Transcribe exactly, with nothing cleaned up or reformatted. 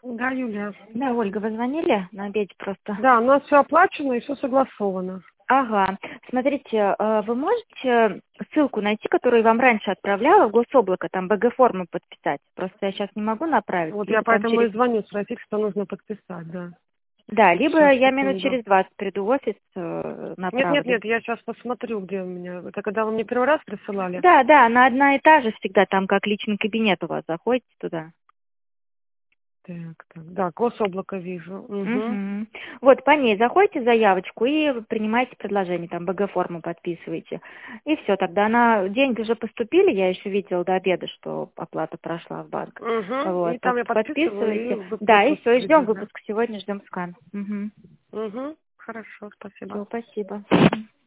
Да, Юлия. Да, Ольга, вы звонили на обеде просто? Да, у нас все оплачено и все согласовано. Ага. Смотрите, э, вы можете ссылку найти, которую я вам раньше отправляла, в гособлако, там бэ гэ-форму подписать? Просто я сейчас не могу направить. Вот Либо я там поэтому через... и звоню, спросить, что нужно подписать, да. Да, либо Сейчас, я минут секунду. через двадцать приду в офис, э, Нет, нет, направлю. нет, я сейчас посмотрю, где у меня. Это когда вы мне первый раз присылали? Да, да, она одна и та же всегда, там как личный кабинет у вас, заходите туда. Так, так, да, гособлако вижу. Угу. Угу. Вот по ней заходите заявочку и принимаете предложение, там бэ гэ-форму подписываете. И все, тогда она, деньги уже поступили, я еще видела до обеда, что оплата прошла в банк. Угу. Вот, И там я под- подписываю, и подписываете. вы- Да, и выпуск все, и ждем кредит, да? выпуск сегодня, ждем скан. Угу. Угу. Хорошо, спасибо. Все, спасибо. Мгм.